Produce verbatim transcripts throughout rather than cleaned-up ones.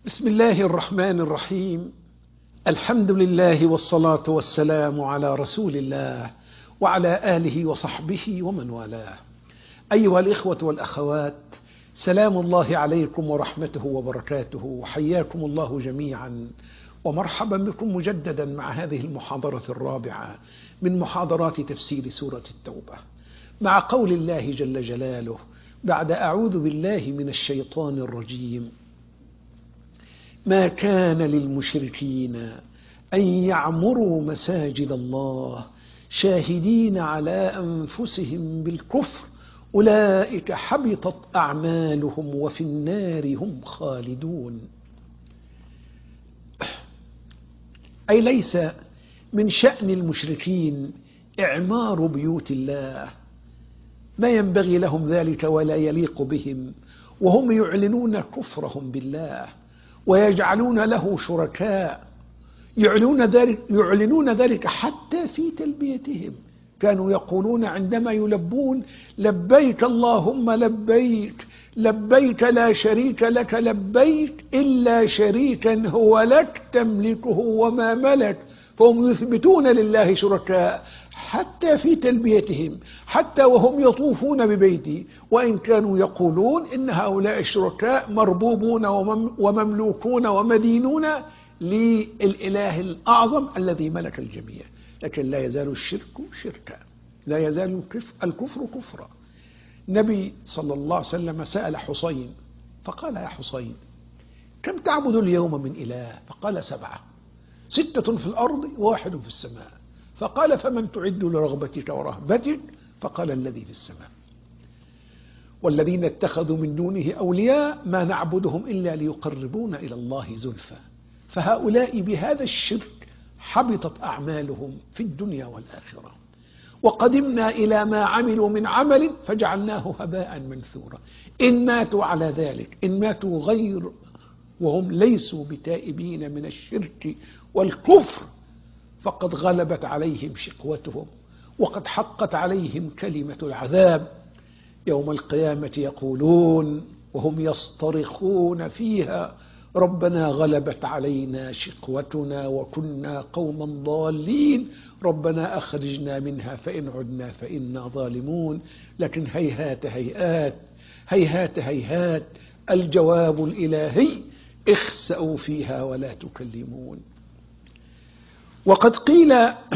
بسم الله الرحمن الرحيم. الحمد لله والصلاة والسلام على رسول الله وعلى آله وصحبه ومن والاه. أيها الإخوة والأخوات، سلام الله عليكم ورحمته وبركاته، وحياكم الله جميعا ومرحبا بكم مجددا مع هذه المحاضرة الرابعة من محاضرات تفسير سورة التوبة، مع قول الله جل جلاله بعد أعوذ بالله من الشيطان الرجيم: ما كان للمشركين أن يعمروا مساجد الله شاهدين على أنفسهم بالكفر أولئك حبطت أعمالهم وفي النار هم خالدون. أي ليس من شأن المشركين إعمار بيوت الله، ما ينبغي لهم ذلك ولا يليق بهم، وهم يعلنون كفرهم بالله ويجعلون له شركاء، يعلنون ذلك, يعلنون ذلك حتى في تلبيتهم. كانوا يقولون عندما يلبون: لبيك اللهم لبيك، لبيك لا شريك لك لبيك إلا شريكا هو لك تملكه وما ملك. فهم يثبتون لله شركاء حتى في تلبيتهم، حتى وهم يطوفون ببيتي، وإن كانوا يقولون إن هؤلاء الشركاء مربوبون ومملوكون ومدينون للإله الأعظم الذي ملك الجميع، لكن لا يزال الشرك شركا، لا يزال الكفر كفرا. النبي صلى الله عليه وسلم سأل حسين فقال: يا حسين، كم تعبد اليوم من إله؟ فقال: سبعة، ستة في الأرض وواحد في السماء. فقال: فمن تعد لرغبتك ورهبتك؟ فقال: الذي في السماء. والذين اتخذوا من دونه أولياء ما نعبدهم إلا ليقربونا إلى الله زلفى. فهؤلاء بهذا الشرك حبطت أعمالهم في الدنيا والآخرة، وقدمنا إلى ما عملوا من عمل فجعلناه هباء منثورا. إن ماتوا على ذلك، إن ماتوا غير وهم ليسوا بتائبين من الشرك والكفر، فقد غلبت عليهم شقوتهم وقد حقت عليهم كلمة العذاب. يوم القيامة يقولون وهم يصطرخون فيها: ربنا غلبت علينا شقوتنا وكنا قوما ضالين، ربنا أخرجنا منها فإن عدنا فإنا ظالمون. لكن هيهات هيهات هيهات هيهات، الجواب الإلهي: اخسأوا فيها ولا تكلمون. وقد قيل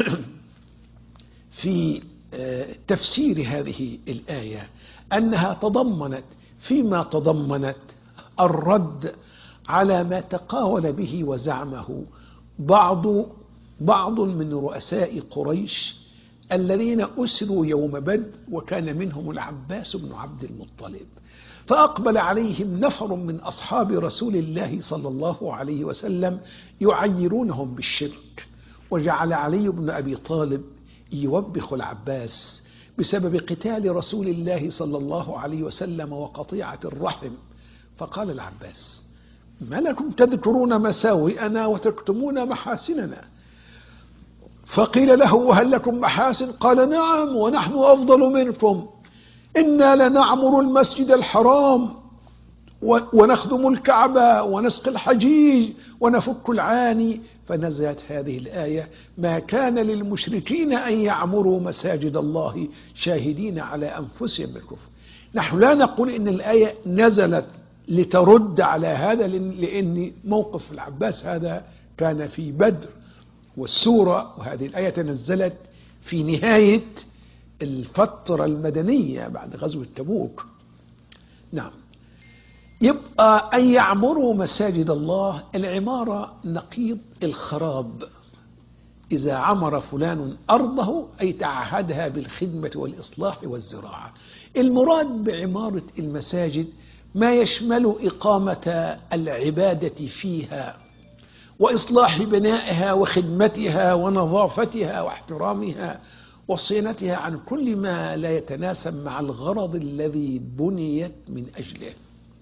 في تفسير هذه الآية أنها تضمنت فيما تضمنت الرد على ما تقاول به وزعمه بعض بعض من رؤساء قريش الذين أسروا يوم بدر، وكان منهم العباس بن عبد المطلب. فأقبل عليهم نفر من أصحاب رسول الله صلى الله عليه وسلم يعيرونهم بالشرك، وجعل علي بن أبي طالب يوبخ العباس بسبب قتال رسول الله صلى الله عليه وسلم وقطيعة الرحم. فقال العباس: ما لكم تذكرون مساوئنا وتكتمون محاسننا؟ فقيل له: وهل لكم محاسن؟ قال: نعم، ونحن أفضل منكم، إنا لنعمر المسجد الحرام ونخدم الكعبة ونسقي الحجيج ونفك العاني. فنزلت هذه الآية: ما كان للمشركين أن يعمروا مساجد الله شاهدين على أنفسهم بالكفر. نحن لا نقول إن الآية نزلت لترد على هذا، لأن موقف العباس هذا كان في بدر، والسورة وهذه الآية تنزلت في نهاية الفترة المدنية بعد غزوة تبوك. نعم. يبقى أن يعمروا مساجد الله، العمارة نقيض الخراب. إذا عمر فلان أرضه أي تعهدها بالخدمة والإصلاح والزراعة. المراد بعمارة المساجد ما يشمل إقامة العبادة فيها وإصلاح بنائها وخدمتها ونظافتها واحترامها وصيانتها عن كل ما لا يتناسب مع الغرض الذي بنيت من أجله.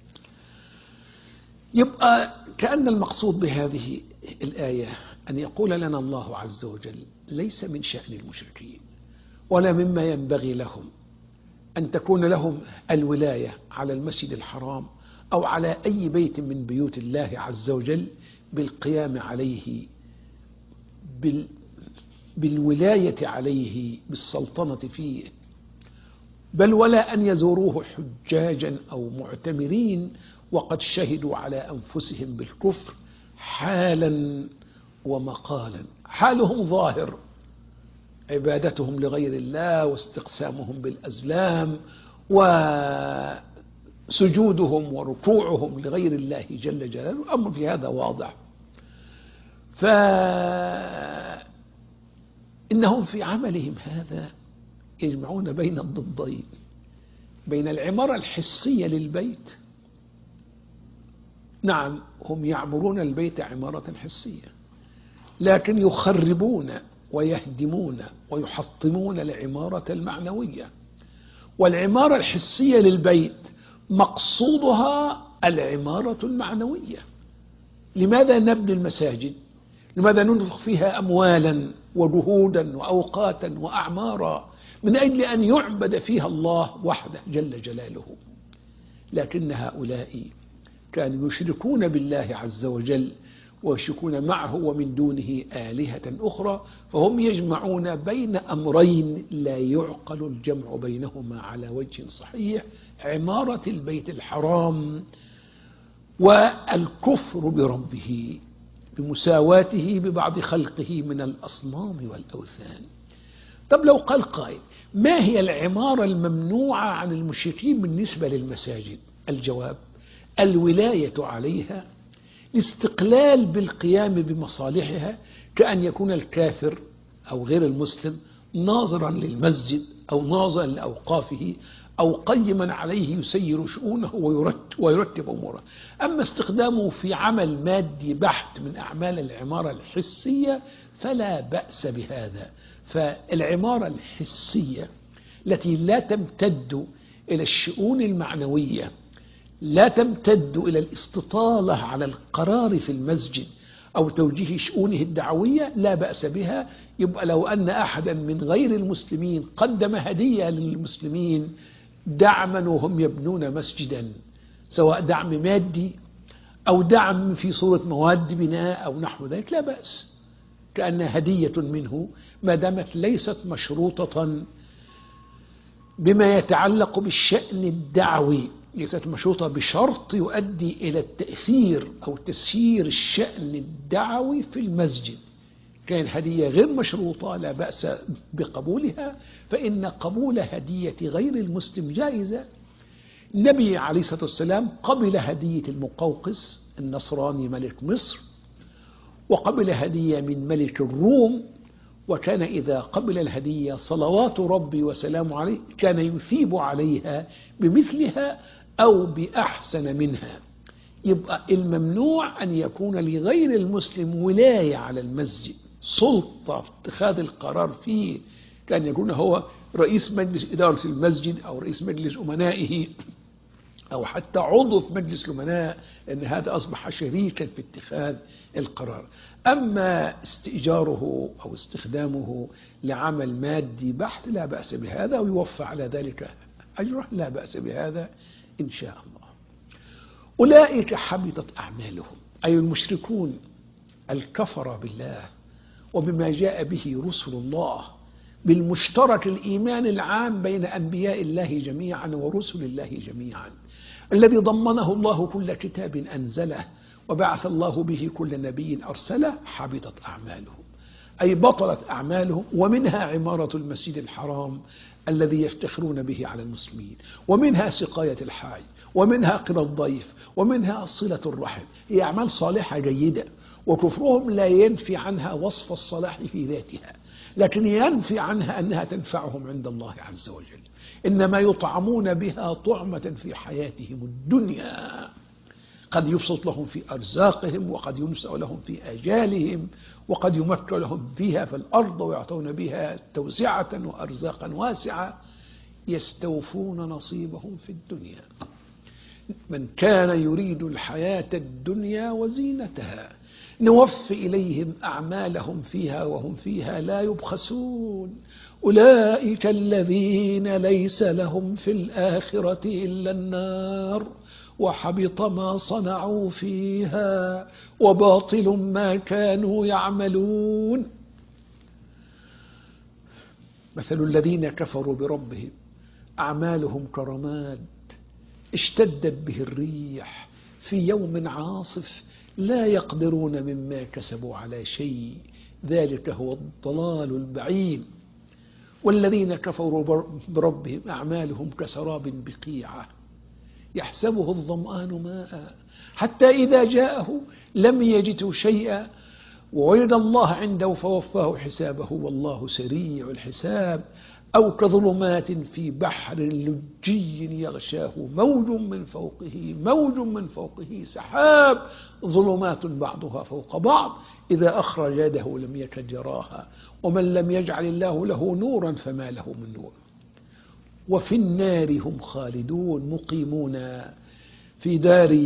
يبقى كأن المقصود بهذه الآية أن يقول لنا الله عز وجل: ليس من شأن المشركين ولا مما ينبغي لهم أن تكون لهم الولاية على المسجد الحرام أو على أي بيت من بيوت الله عز وجل بالقيام عليه، بال بالولاية عليه، بالسلطنة فيه، بل ولا أن يزوروه حجاجا أو معتمرين وقد شهدوا على أنفسهم بالكفر حالا ومقالا. حالهم ظاهر، عبادتهم لغير الله واستقسامهم بالأزلام وسجودهم وركوعهم لغير الله جل جلاله، الأمر في هذا واضح. فإنهم في عملهم هذا يجمعون بين الضدين، بين العمارة الحسية للبيت. نعم، هم يعمرون البيت عمارة حسية، لكن يخربون ويهدمون ويحطمون العمارة المعنوية. والعمارة الحسية للبيت مقصودها العمارة المعنوية. لماذا نبني المساجد؟ لماذا ننفق فيها أموالا وجهودا وأوقاتا وأعمارا؟ من أجل أن يعبد فيها الله وحده جل جلاله. لكن هؤلاء كانوا يشركون بالله عز وجل ويشركون معه ومن دونه آلهة أخرى، فهم يجمعون بين أمرين لا يعقل الجمع بينهما على وجه صحيح: عمارة البيت الحرام والكفر بربه بمساواته ببعض خلقه من الأصنام والأوثان. طب لو قال قائل: ما هي العمارة الممنوعة عن المشركين بالنسبة للمساجد؟ الجواب: الولاية عليها، الاستقلال بالقيام بمصالحها، كأن يكون الكافر أو غير المسلم ناظرا للمسجد أو ناظرا لأوقافه أو قيما عليه يسير شؤونه ويرتب أموره. أما استخدامه في عمل مادي بحت من أعمال العمارة الحسية فلا بأس بهذا. فالعمارة الحسية التي لا تمتد إلى الشؤون المعنوية، لا تمتد إلى الاستطالة على القرار في المسجد أو توجيه شؤونه الدعوية، لا بأس بها. يبقى لو أن أحدا من غير المسلمين قدم هدية للمسلمين دعما وهم يبنون مسجدا، سواء دعم مادي أو دعم في صورة مواد بناء أو نحو ذلك، لا بأس، كأنها هدية منه ما دامت ليست مشروطة بما يتعلق بالشأن الدعوي، ليست مشروطة بشرط يؤدي إلى التأثير أو تسيير الشأن الدعوي في المسجد. كان هدية غير مشروطة لا بأس بقبولها، فإن قبول هدية غير المسلم جائزة. النبي عليه الصلاة والسلام قبل هدية المقوقس النصراني ملك مصر، وقبل هدية من ملك الروم، وكان إذا قبل الهدية صلوات ربي وسلامه عليه كان يثيب عليها بمثلها أو بأحسن منها. يبقى الممنوع أن يكون لغير المسلم ولاية على المسجد، سلطة في اتخاذ القرار فيه، كان يكون هو رئيس مجلس إدارة المسجد أو رئيس مجلس أمنائه أو حتى عضو في مجلس الأمناء، أن هذا أصبح شريكا في اتخاذ القرار. أما استئجاره أو استخدامه لعمل مادي بحت لا بأس بهذا، ويوفى على ذلك أجره، لا بأس بهذا إن شاء الله. أولئك حبطت أعمالهم، أي المشركون الكفر بالله وبما جاء به رسل الله، بالمشترك الإيمان العام بين أنبياء الله جميعا ورسل الله جميعا، الذي ضمنه الله كل كتاب أنزله وبعث الله به كل نبي أرسله. حبطت أعمالهم، أي بطلت أعمالهم، ومنها عمارة المسجد الحرام الذي يفتخرون به على المسلمين، ومنها سقاية الحاج، ومنها قرى الضيف، ومنها صلة الرحم. هي أعمال صالحة جيدة، وكفرهم لا ينفي عنها وصف الصلاح في ذاتها، لكن ينفي عنها أنها تنفعهم عند الله عز وجل. إنما يطعمون بها طعمة في حياتهم الدنيا، قد يبسط لهم في أرزاقهم، وقد ينسأ لهم في آجالهم، وقد يمكن لهم فيها في الأرض ويعطون بها توسعة وأرزاقا واسعة، يستوفون نصيبهم في الدنيا. من كان يريد الحياة الدنيا وزينتها نوفي إليهم أعمالهم فيها وهم فيها لا يبخسون. أولئك الذين ليس لهم في الآخرة إلا النار وحبط ما صنعوا فيها وباطل ما كانوا يعملون. مثل الذين كفروا بربهم أعمالهم كرماد اشتدت به الريح في يوم عاصف لا يقدرون مما كسبوا على شيء ذلك هو الضلال البعيد. والذين كفروا بربهم أعمالهم كسراب بقيعة يحسبه الظمآن ماء حتى إذا جاءه لم يجده شيئا ووجد الله عنده فوفاه حسابه والله سريع الحساب. أو كظلمات في بحر لجي يغشاه موج من فوقه موج من فوقه سحاب ظلمات بعضها فوق بعض إذا أخرج يده لم يكد يراها ومن لم يجعل الله له نورا فما له من نور. وفي النار هم خالدون مقيمون في دار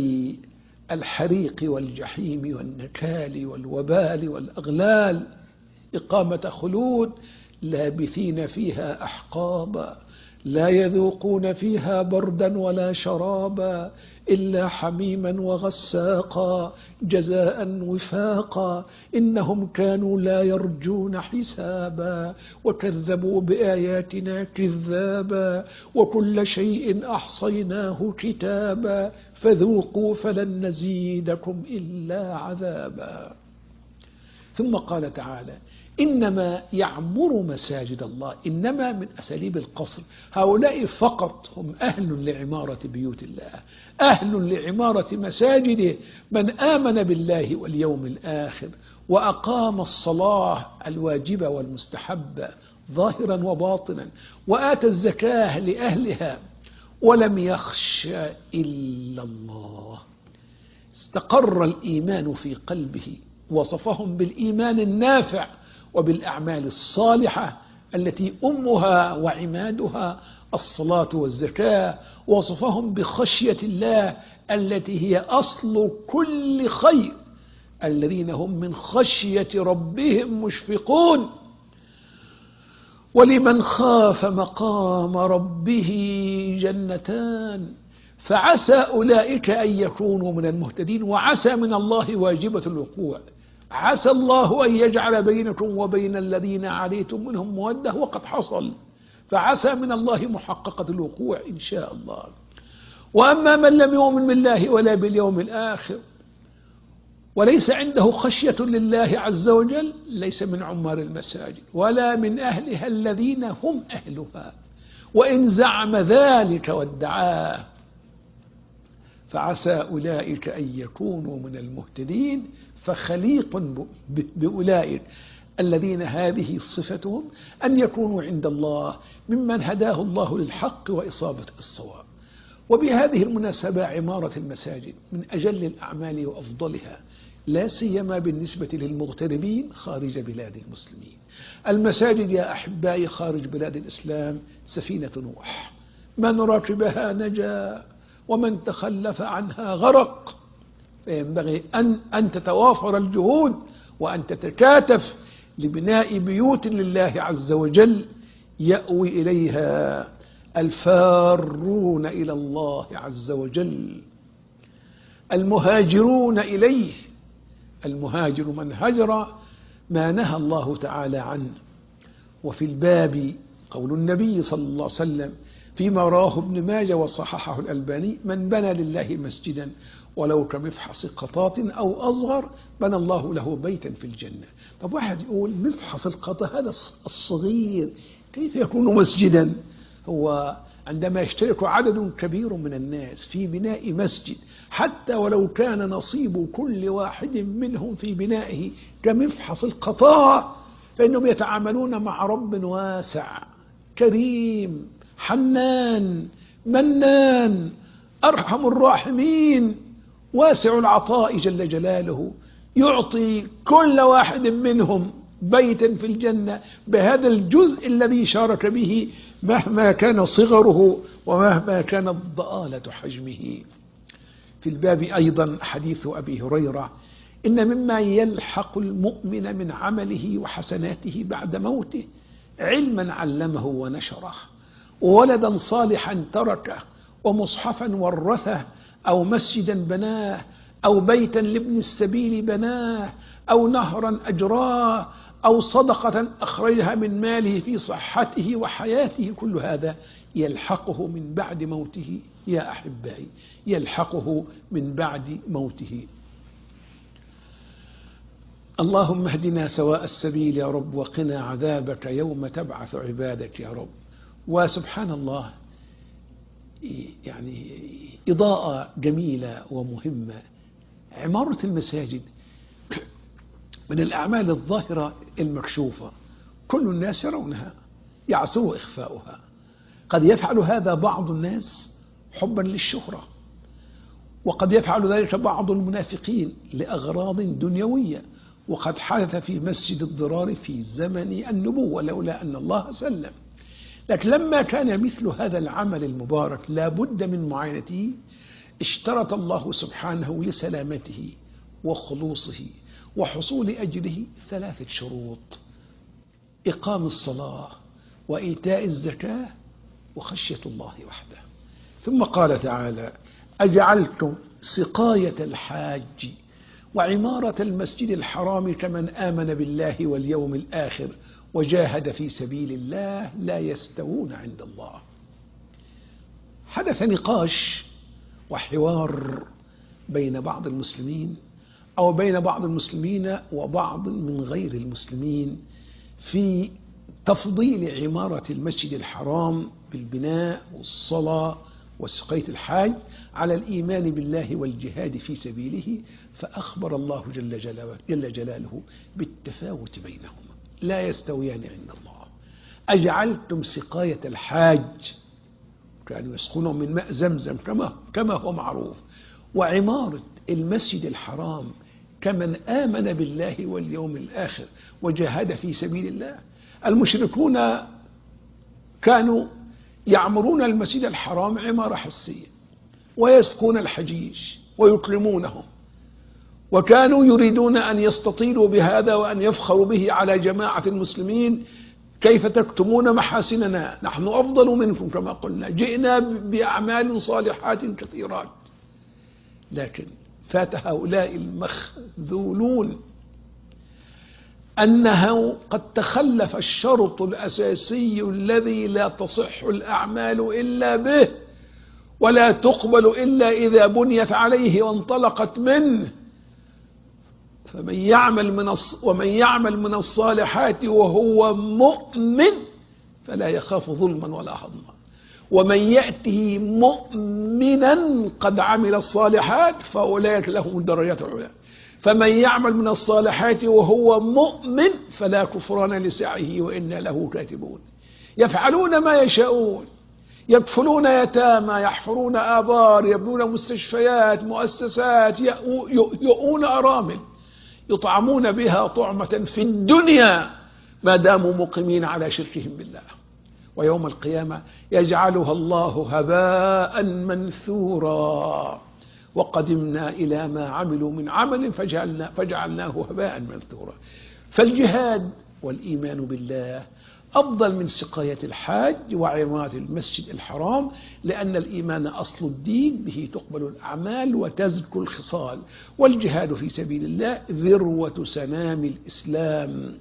الحريق والجحيم والنكال والوبال والأغلال إقامة خلود لابثين فيها أحقابا لا يذوقون فيها بردا ولا شرابا إلا حميما وغساقا جزاء وفاقا إنهم كانوا لا يرجون حسابا وكذبوا بآياتنا كذابا وكل شيء أحصيناه كتابا فذوقوا فلن نزيدكم إلا عذابا. ثم قال تعالى إنما يعمر مساجد الله. إنما من أساليب القصر. هؤلاء فقط هم أهل لعمارة بيوت الله أهل لعمارة مساجده من آمن بالله واليوم الآخر وأقام الصلاة الواجبة والمستحبة ظاهرا وباطنا وآتى الزكاة لأهلها ولم يخش إلا الله. استقر الإيمان في قلبه وصفهم بالإيمان النافع وبالأعمال الصالحة التي أمها وعمادها الصلاة والزكاة. وصفهم بخشية الله التي هي أصل كل خير الذين هم من خشية ربهم مشفقون. ولمن خاف مقام ربه جنتان فعسى أولئك أن يكونوا من المهتدين. وعسى من الله واجبة الوقوع. عسى الله أن يجعل بينكم وبين الذين عاديتم منهم مودة وقد حصل فعسى من الله محققة الوقوع إن شاء الله. وأما من لم يؤمن بالله ولا باليوم الآخر وليس عنده خشية لله عز وجل ليس من عمار المساجد ولا من أهلها الذين هم أهلها وإن زعم ذلك وادعاه. فعسى أولئك أن يكونوا من المهتدين فخليق بأولئك الذين هذه صفتهم أن يكونوا عند الله ممن هداه الله للحق وإصابة الصواب. وبهذه المناسبة عمارة المساجد من أجل الأعمال وأفضلها لا سيما بالنسبة للمغتربين خارج بلاد المسلمين. المساجد يا أحبائي خارج بلاد الإسلام سفينة نوح من ركبها نجا ومن تخلف عنها غرق. فينبغي أن, أن تتوافر الجهود وأن تتكاتف لبناء بيوت لله عز وجل يأوي إليها الفارون إلى الله عز وجل المهاجرون إليه. المهاجر من هجر ما نهى الله تعالى عنه. وفي الباب قول النبي صلى الله عليه وسلم فيما رواه ابن ماجه وصححه الألباني من بنى لله مسجدا ولو كمفحص قطاط أو أصغر بنى الله له بيتا في الجنة. طب واحد يقول مفحص القطاط هذا الصغير كيف يكون مسجدا؟ هو عندما يشترك عدد كبير من الناس في بناء مسجد حتى ولو كان نصيب كل واحد منهم في بنائه كمفحص القطاع فإنهم يتعاملون مع رب واسع كريم حنان منان أرحم الراحمين واسع العطاء جل جلاله يعطي كل واحد منهم بيتا في الجنة بهذا الجزء الذي شارك به مهما كان صغره ومهما كانت ضآلة حجمه. في الباب أيضا حديث أبي هريرة إن مما يلحق المؤمن من عمله وحسناته بعد موته علما علمه ونشره وولدا صالحا تركه ومصحفا ورثه أو مسجدا بناه أو بيتا لابن السبيل بناه أو نهرا أجراه أو صدقة أخرجها من ماله في صحته وحياته، كل هذا يلحقه من بعد موته يا أحبائي، يلحقه من بعد موته. اللهم اهدنا سواء السبيل يا رب، وقنا عذابك يوم تبعث عبادك يا رب. وسبحان الله، يعني إضاءة جميلة ومهمة. عمارة المساجد من الأعمال الظاهرة المكشوفة، كل الناس يرونها، يعسر إخفاؤها. قد يفعل هذا بعض الناس حبا للشهرة، وقد يفعل ذلك بعض المنافقين لأغراض دنيوية، وقد حدث في مسجد الضرار في زمن النبوة لولا أن الله سلم. لكن لما كان مثل هذا العمل المبارك لا بد من معاينته، اشترط الله سبحانه لسلامته وخلوصه وحصول أجره ثلاثة شروط: إقام الصلاة وإيتاء الزكاة وخشية الله وحده. ثم قال تعالى: أجعلتم سقاية الحاج وعمارة المسجد الحرام كمن آمن بالله واليوم الآخر وجاهد في سبيل الله لا يستوون عند الله. حدث نقاش وحوار بين بعض المسلمين أو بين بعض المسلمين وبعض من غير المسلمين في تفضيل عمارة المسجد الحرام بالبناء والصلاة وسقاية الحاج على الإيمان بالله والجهاد في سبيله، فأخبر الله جل جلاله, جل جلاله بالتفاوت بينهما، لا يستويان عند الله. أجعلتم سقاية الحاج، كانوا يسقون من ماء زمزم كما كما هو معروف، وعمارة المسجد الحرام كمن آمن بالله واليوم الآخر وجاهد في سبيل الله. المشركون كانوا يعمرون المسجد الحرام عمارة حسية ويسقون الحجيج ويكرمونهم، وكانوا يريدون أن يستطيلوا بهذا وأن يفخروا به على جماعة المسلمين: كيف تكتمون محاسننا، نحن أفضل منكم كما قلنا، جئنا بأعمال صالحات كثيرات. لكن فات هؤلاء المخذولون أنه قد تخلف الشرط الأساسي الذي لا تصح الأعمال إلا به ولا تقبل إلا إذا بنيت عليه وانطلقت منه. فمن يعمل من ومن يعمل من الصالحات وهو مؤمن فلا يخاف ظلما ولا هضما، ومن يأته مؤمنا قد عمل الصالحات فأولئك لهم الدرجات العلى. فمن يعمل من الصالحات وهو مؤمن فلا كفران لسعيه وإنا له كاتبون. يفعلون ما يشاءون، يكفلون يتامى، يحفرون آبار، يبنون مستشفيات، مؤسسات، يؤون أرامل، يطعمون بها طعمة في الدنيا ما داموا مقيمين على شركهم بالله، ويوم القيامة يجعلها الله هباء منثورا. وقدمنا إلى ما عملوا من عمل فجعلنا فجعلناه هباء منثورا. فالجهاد والإيمان بالله أفضل من سقاية الحاج وعمارة المسجد الحرام، لأن الإيمان أصل الدين، به تقبل الأعمال وتزكو الخصال، والجهاد في سبيل الله ذروة سنام الإسلام.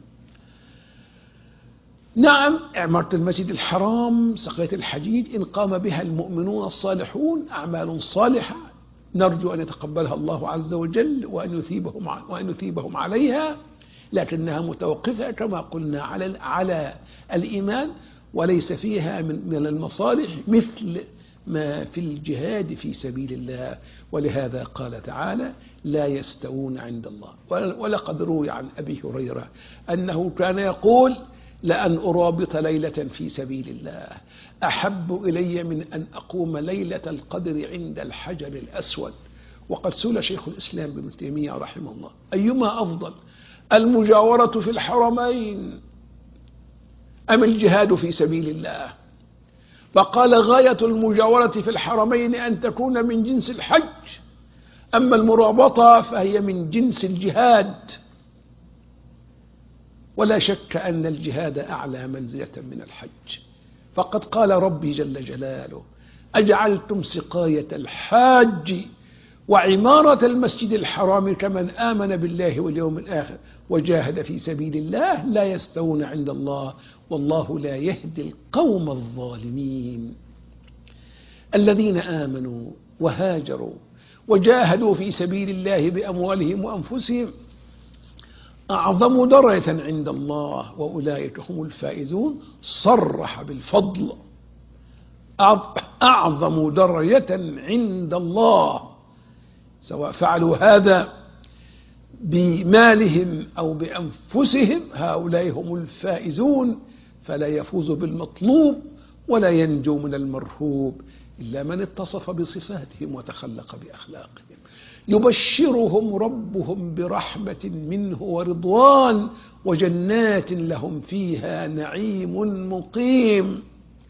نعم، عمارة المسجد الحرام، سقاية الحجيج، إن قام بها المؤمنون الصالحون أعمال صالحة نرجو أن يتقبلها الله عز وجل وأن يثيبهم وأن يثيبهم عليها، لكنها متوقفة كما قلنا على على الإيمان، وليس فيها من من المصالح مثل ما في الجهاد في سبيل الله. ولهذا قال تعالى: لا يستوون عند الله. ولقد روي عن أبي هريرة أنه كان يقول: لأن أرابط ليلة في سبيل الله أحب إلي من أن أقوم ليلة القدر عند الحجر الأسود. وقد سئل شيخ الإسلام ابن تيمية رحمه الله: أيما أفضل، المجاورة في الحرمين أم الجهاد في سبيل الله؟ فقال: غاية المجاورة في الحرمين أن تكون من جنس الحج، أما المرابطة فهي من جنس الجهاد. ولا شك أن الجهاد أعلى منزلة من الحج، فقد قال ربي جل جلاله: أجعلتم سقاية الحاج وعمارة المسجد الحرام كمن آمن بالله واليوم الآخر وجاهد في سبيل الله لا يستوون عند الله والله لا يهدي القوم الظالمين. الذين آمنوا وهاجروا وجاهدوا في سبيل الله بأموالهم وأنفسهم أعظم درجة عند الله وأولئك هم الفائزون. صرح بالفضل، أعظم درجة عند الله، سواء فعلوا هذا بمالهم أو بأنفسهم هؤلاء هم الفائزون، فلا يفوز بالمطلوب ولا ينجو من المرهوب إلا من اتصف بصفاتهم وتخلق بأخلاقهم. يبشرهم ربهم برحمة منه ورضوان وجنات لهم فيها نعيم مقيم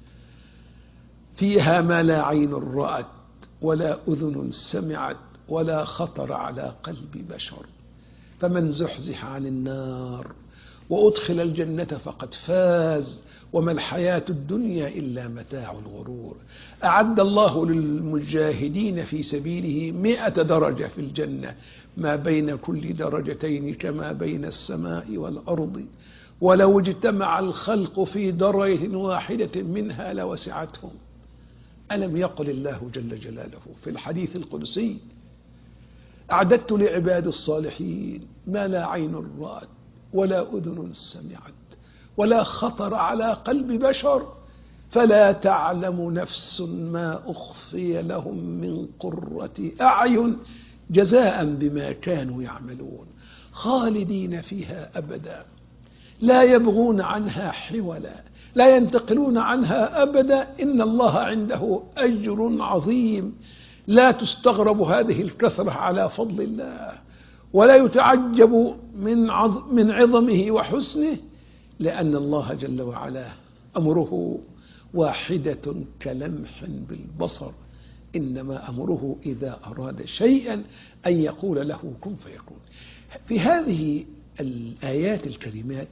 فيها ما لا عين رأت ولا أذن سمعت ولا خطر على قلب بشر. فمن زحزح عن النار وأدخل الجنة فقد فاز وما الحياة الدنيا إلا متاع الغرور. أعد الله للمجاهدين في سبيله مئة درجة في الجنة ما بين كل درجتين كما بين السماء والأرض ولو اجتمع الخلق في درجة واحدة منها لوسعتهم. ألم يقل الله جل جلاله في الحديث القدسي أعددت لعباد الصالحين ما لا عين رأت ولا أذن سمعت ولا خطر على قلب بشر فلا تعلم نفس ما أخفي لهم من قرة أعين جزاء بما كانوا يعملون خالدين فيها أبدا لا يبغون عنها حولا لا ينتقلون عنها أبدا إن الله عنده أجر عظيم. لا تستغرب هذه الكثرة على فضل الله ولا يتعجب من من عظمه وحسنه، لأن الله جل وعلا أمره واحدة كلمح بالبصر، إنما أمره إذا أراد شيئا أن يقول له كن فيكون. في هذه الآيات الكريمات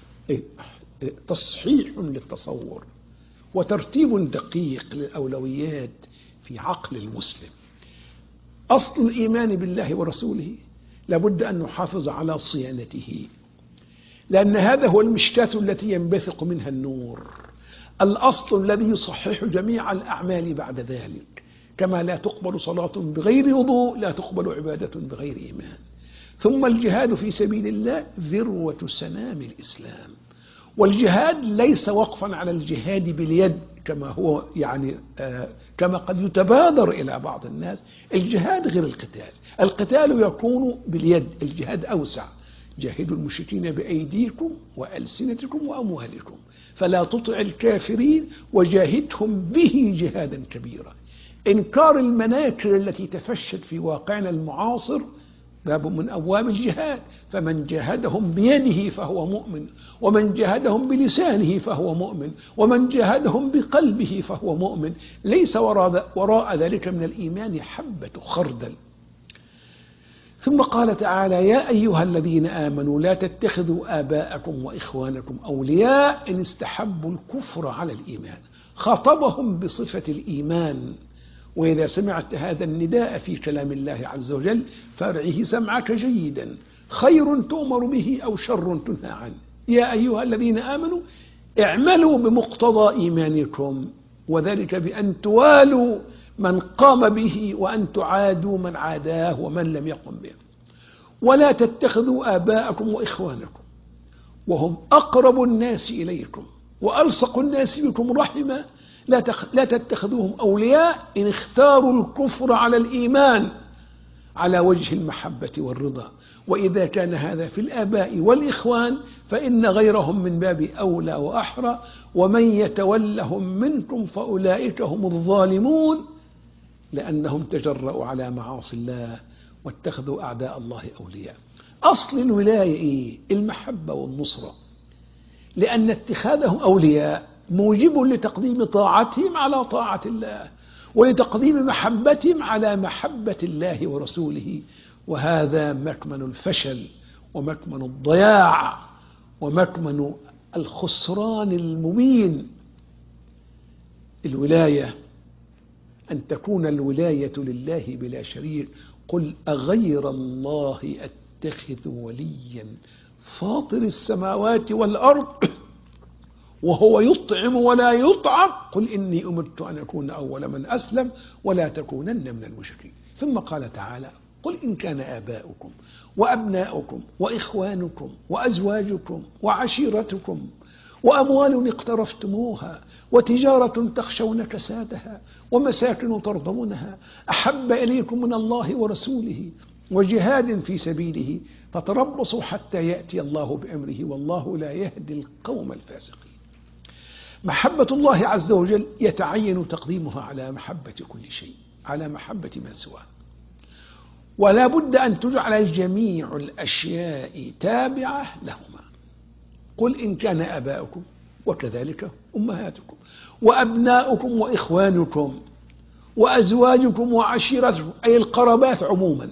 تصحيح للتصور وترتيب دقيق للأولويات في عقل المسلم. أصل الإيمان بالله ورسوله لابد أن نحافظ على صيانته، لأن هذا هو المشكاة التي ينبثق منها النور، الأصل الذي يصحح جميع الأعمال بعد ذلك. كما لا تقبل صلاة بغير وضوء لا تقبل عبادة بغير إيمان. ثم الجهاد في سبيل الله ذروة سنام الإسلام، والجهاد ليس وقفا على الجهاد باليد كما هو يعني آه كما قد يتبادر إلى بعض الناس. الجهاد غير القتال، القتال يكون باليد، الجهاد أوسع. جاهدوا المشركين بأيديكم وألسنتكم وأموالكم فلا تطع الكافرين وجاهدهم به جهادا كبيرا. إنكار المناكر التي تفشت في واقعنا المعاصر باب من أبواب الجهاد، فمن جاهدهم بيده فهو مؤمن، ومن جاهدهم بلسانه فهو مؤمن، ومن جاهدهم بقلبه فهو مؤمن. ليس وراء ذلك من الإيمان حبة خردل. ثم قال تعالى يا أيها الذين آمنوا لا تتخذوا آباءكم وإخوانكم أولياء إن استحبوا الكفر على الإيمان. خاطبهم بصفة الإيمان. وإذا سمعت هذا النداء في كلام الله عز وجل فارعه سمعك جيدا، خير تؤمر به أو شر تنهى عنه. يا أيها الذين آمنوا اعملوا بمقتضى إيمانكم، وذلك بأن توالوا من قام به وأن تعادوا من عاداه ومن لم يقم به. ولا تتخذوا آباءكم وإخوانكم وهم أقرب الناس إليكم وألصق الناس بكم رحمة لا لا تتخذوهم أولياء إن اختاروا الكفر على الإيمان على وجه المحبة والرضا. وإذا كان هذا في الآباء والإخوان فإن غيرهم من باب أولى وأحرى. ومن يتولهم منكم فأولئك هم الظالمون لأنهم تجرؤوا على معاصي الله واتخذوا أعداء الله أولياء. أصل الولاية إيه؟ المحبة والنصرة، لأن اتخاذهم أولياء موجب لتقديم طاعتهم على طاعة الله ولتقديم محبتهم على محبة الله ورسوله. وهذا مكمن الفشل ومكمن الضياع ومكمن الخسران المبين. الولاية أن تكون الولاية لله بلا شريك. قل أغير الله أتخذ وليا فاطر السماوات والأرض وهو يطعم ولا يطعم قل إني أمرت أن أكون أول من أسلم ولا تكونن من المشركين. ثم قال تعالى قل إن كان آباؤكم وأبناؤكم وإخوانكم وأزواجكم وعشيرتكم وأموال اقترفتموها وتجارة تخشون كسادها ومساكن ترضونها أحب إليكم من الله ورسوله وجهاد في سبيله فتربصوا حتى يأتي الله بأمره والله لا يهدي القوم الفاسقين. محبة الله عز وجل يتعين تقديمها على محبة كل شيء، على محبة ما سواه، ولا بد أن تجعل جميع الأشياء تابعة لهما. قل إن كان آباؤكم وكذلك أمهاتكم وأبناؤكم وإخوانكم وأزواجكم وعشيرتكم أي القرابات عموما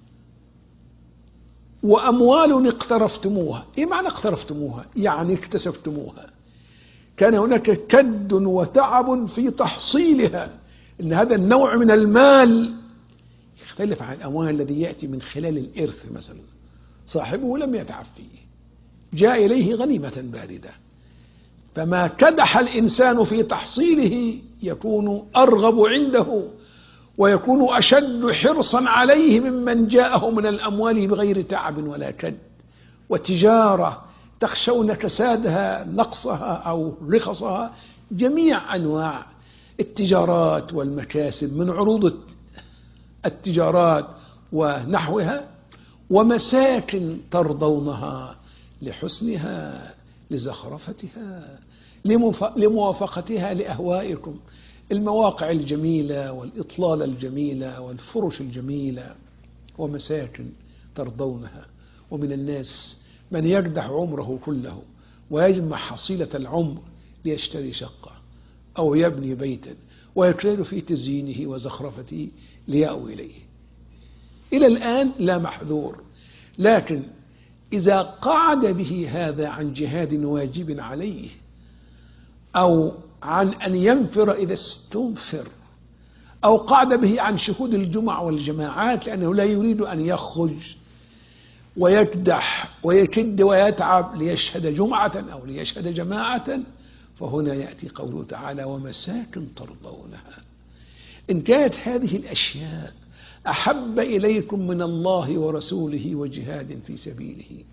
وأموال اقترفتموها. إيه معنى اقترفتموها؟ يعني اكتسبتموها، كان هناك كد وتعب في تحصيلها. إن هذا النوع من المال يختلف عن الأموال الذي يأتي من خلال الإرث مثلا، صاحبه لم يتعب فيه، جاء إليه غنيمة باردة، فما كدح الإنسان في تحصيله يكون أرغب عنده ويكون أشد حرصا عليه ممن جاءه من الأموال بغير تعب ولا كد. وتجارة تخشون كسادها نقصها أو رخصها، جميع أنواع التجارات والمكاسب من عروض التجارات ونحوها، ومساكن ترضونها لحسنها لزخرفتها لموافقتها لأهوائكم، المواقع الجميلة والإطلال الجميلة والفرش الجميلة، ومساكن ترضونها. ومن الناس من يجدح عمره كله ويجمع حصيلة العمر ليشتري شقة أو يبني بيتا ويجتهد في تزيينه وزخرفته ليأوي إليه. إلى الآن لا محذور، لكن إذا قعد به هذا عن جهاد واجب عليه أو عن أن ينفر إذا استنفر أو قعد به عن شهود الجمع والجماعات لأنه لا يريد أن يخرج ويكدح ويكد ويتعب ليشهد جمعة أو ليشهد جماعة، فهنا يأتي قوله تعالى ومساكن ترضونها. إن كانت هذه الأشياء أحب إليكم من الله ورسوله وجهاد في سبيله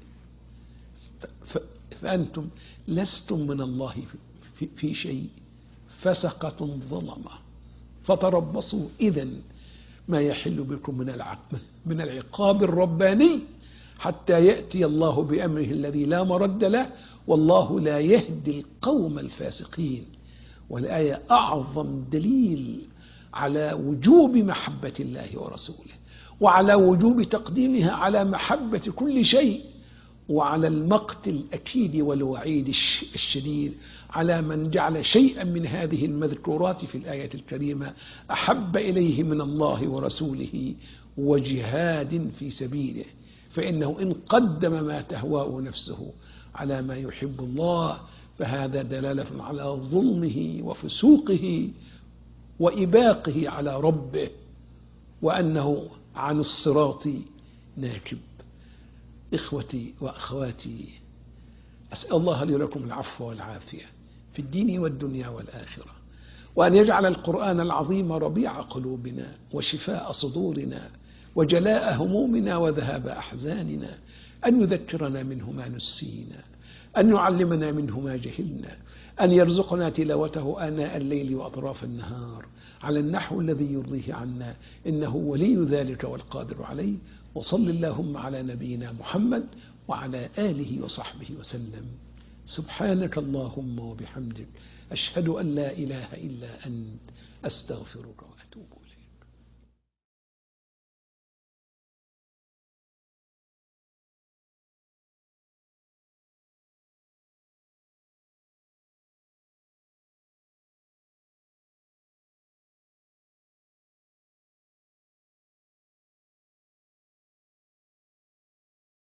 فأنتم لستم من الله في, في شيء، فسقة ظلمة، فتربصوا إذن ما يحل بكم من من العقاب الرباني حتى يأتي الله بأمره الذي لا مرد له، والله لا يهدي القوم الفاسقين. والآية أعظم دليل على وجوب محبة الله ورسوله وعلى وجوب تقديمها على محبة كل شيء، وعلى المقت الأكيد والوعيد الشديد على من جعل شيئا من هذه المذكورات في الآية الكريمة أحب إليه من الله ورسوله وجهاد في سبيله، فإنه إن قدم ما تهواه نفسه على ما يحب الله فهذا دلالة على ظلمه وفسوقه وإباقه على ربه، وأنه عن الصراط ناكب. إخوتي وأخواتي، أسأل الله لي ولكم العفو والعافية في الدين والدنيا والآخرة، وأن يجعل القرآن العظيم ربيع قلوبنا وشفاء صدورنا وجلاء همومنا وذهاب أحزاننا، أن يذكرنا منه ما نسينا، أن يعلمنا منه ما جهلنا، أن يرزقنا تلاوته آناء الليل وأطراف النهار على النحو الذي يرضيه عنا، إنه ولي ذلك والقادر عليه. وصل اللهم على نبينا محمد وعلى آله وصحبه وسلم. سبحانك اللهم وبحمدك، أشهد أن لا إله إلا أنت، أستغفرك وأتوب إليك.